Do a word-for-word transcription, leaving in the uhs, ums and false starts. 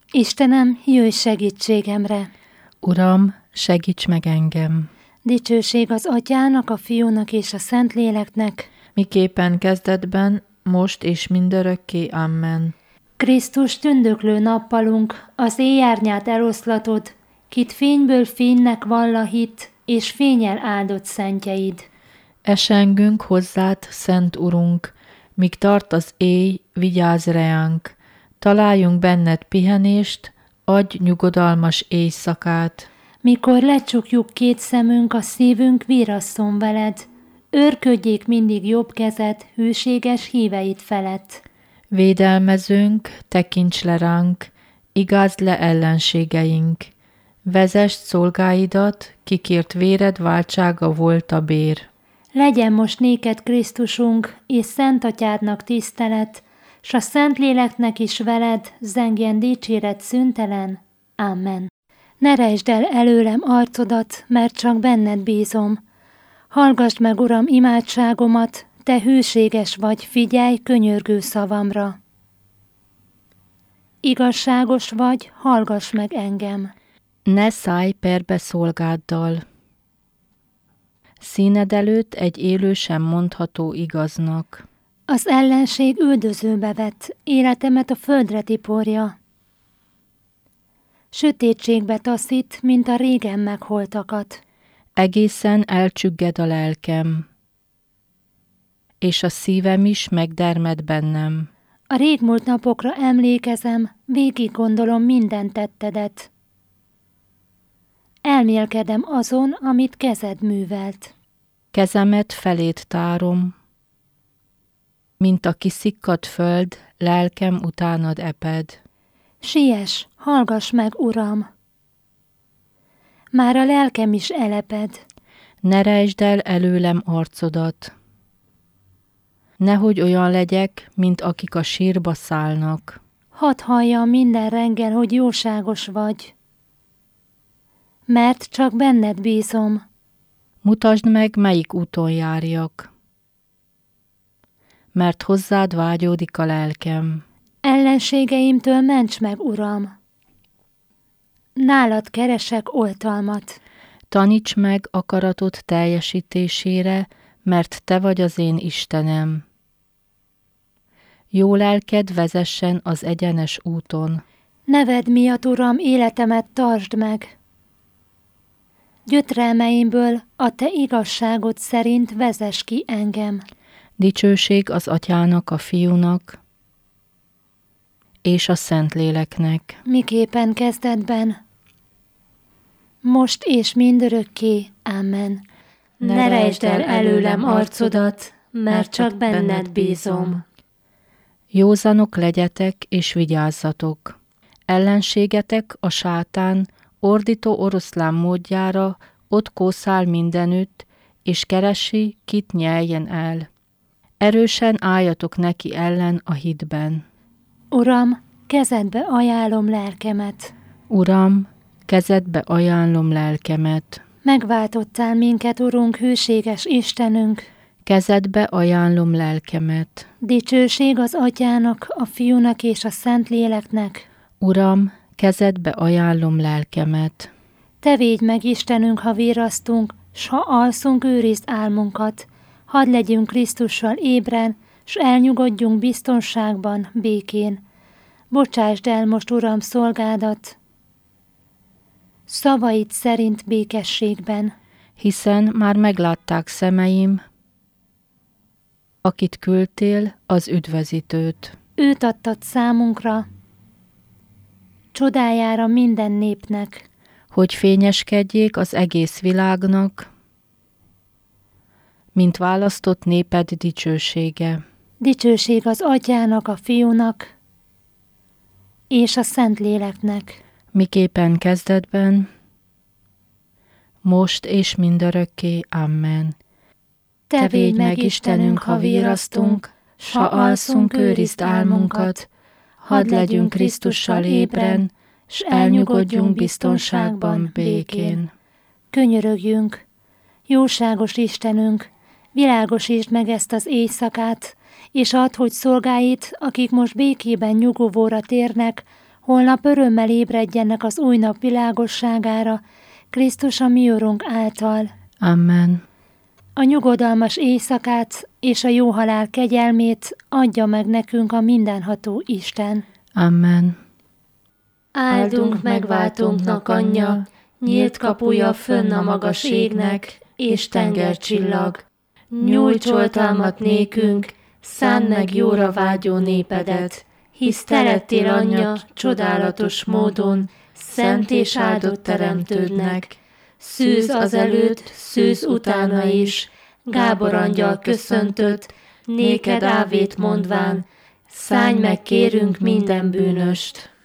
Istenem, jöjj segítségemre! Uram, segíts meg engem! Dicsőség az Atyának, a Fiúnak és a Szentléleknek, miképpen kezdetben, most és mindörökké. Amen. Krisztus tündöklő nappalunk, az éjjárnyát eloszlatod, kit fényből fénynek vall a hit, és fénnyel áldott szentjeid. Esengünk hozzád, Szent Urunk, míg tart az éj, vigyázz reánk. Találjunk benned pihenést, adj nyugodalmas éjszakát. Mikor lecsukjuk két szemünk, a szívünk vírasszon veled, őrködjék mindig jobb kezed, hűséges híveid felett. Védelmezőnk, tekints le ránk, igázd le ellenségeink. Vezesd szolgáidat, kikért véred váltsága volt a bér. Legyen most néked Krisztusunk, és Szent Atyádnak tisztelet, s a Szentléleknek is veled zengjen dicséret szüntelen. Amen. Ne rejtsd el előlem arcodat, mert csak benned bízom. Hallgassd meg, Uram, imádságomat, te hűséges vagy, figyelj könyörgő szavamra. Igazságos vagy, hallgass meg engem. Ne szállj perbe szolgáddal. Színed előtt egy élő sem mondható igaznak. Az ellenség üldözőbe vett, életemet a földre tiporja. Sötétségbe taszít, mint a régen megholtakat. Egészen elcsügged a lelkem, és a szívem is megdermed bennem. A régmúlt napokra emlékezem, végig gondolom minden tettedet. Elmélkedem azon, amit kezed művelt. Kezemet felét tárom, mint a kiszikkadt föld, lelkem utánad eped. Siess, hallgass meg, Uram! Már a lelkem is eleped. Ne rejtsd el előlem arcodat. Nehogy olyan legyek, mint akik a sírba szállnak. Hadd halljam minden reggel, hogy jóságos vagy, mert csak benned bízom. Mutasd meg, melyik úton járjak, mert hozzád vágyódik a lelkem. Ellenségeimtől ments meg, Uram! Nálad keresek oltalmat. Taníts meg akaratod teljesítésére, mert te vagy az én Istenem. Jó lelked vezessen az egyenes úton. Neved miatt, Uram, életemet tartsd meg. Gyötrelmeimből a te igazságod szerint vezess ki engem. Dicsőség az Atyának, a Fiúnak és a Szentléleknek. Miképpen kezdetben, most és mindörökké. Amen. Ne rejtsd el előlem arcodat, mert csak benned bízom. Józanok legyetek és vigyázzatok. Ellenségetek, a sátán, ordító oroszlán módjára ott kószál mindenütt, és keresi, kit nyeljen el. Erősen álljatok neki ellen a hitben. Uram, kezedbe ajánlom lelkemet. Uram, kezedbe ajánlom lelkemet. Megváltottál minket, Urunk, hűséges Istenünk. Kezedbe ajánlom lelkemet. Dicsőség az Atyának, a Fiúnak és a Szentléleknek. Uram, kezedbe ajánlom lelkemet. Te védj meg, Istenünk, ha virrasztunk, s ha alszunk, őrizd álmunkat. Hadd legyünk Krisztussal ébren, s elnyugodjunk biztonságban, békén. Bocsásd el most, Uram, szolgádat, szavaid szerint békességben. Hiszen már meglátták szemeim, akit küldtél, az üdvözítőt. Őt adtad számunkra, csodájára minden népnek, hogy fényeskedjék az egész világnak, mint választott néped dicsősége. Dicsőség az Atyának, a Fiúnak és a Szentléleknek. Miképpen kezdetben, most és mindörökké. Amen. Te védj meg, Istenünk, ha virrasztunk, s ha alszunk, őrizd álmunkat. Hadd legyünk Krisztussal ébren, s elnyugodjunk biztonságban, békén. Könyörögjünk, jóságos Istenünk, világosítsd meg ezt az éjszakát, és add, hogy szolgáid, akik most békében nyugovóra térnek, holnap örömmel ébredjenek az új nap világosságára, Krisztus a mi Urunk által. Amen. A nyugodalmas éjszakát és a jó halál kegyelmét adja meg nekünk a mindenható Isten. Amen. Áldunk megváltónknak anyja, nyílt kapuja fönn a magas égnek, és tengercsillag. Nyújts oltalmat nékünk, szánd meg jóra vágyó népedet, hisz te lettél anyja csodálatos módon, szent és áldott teremtődnek. Szűz azelőtt, szűz utána is, Gábor angyal köszöntött, néked ávét mondván, szállj meg kérünk minden bűnöst.